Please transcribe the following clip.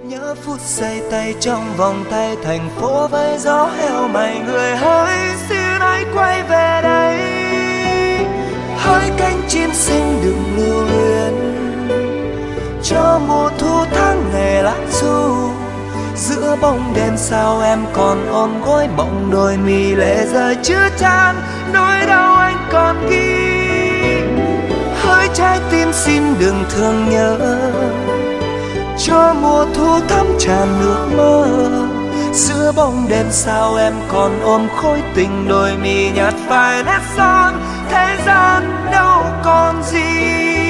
Nhớ phút giây tay trong vòng tay, thành phố với gió heo mày, người hỡi xin hãy quay về đây. Hỡi cánh chim xinh đừng lưu luyến, cho mùa thu tháng ngày lãng du. Giữa bóng đêm sao em còn ôm gối mộng, đôi mi lệ rơi chứa chan nỗi đau anh còn ghi. Hỡi trái tim xin đừng thương nhớ, cho mùa thu thắm tràn nước mơ. Giữa bóng đêm sao em còn ôm khối tình, đôi mi nhạt vài nét son, thế gian đâu còn gì.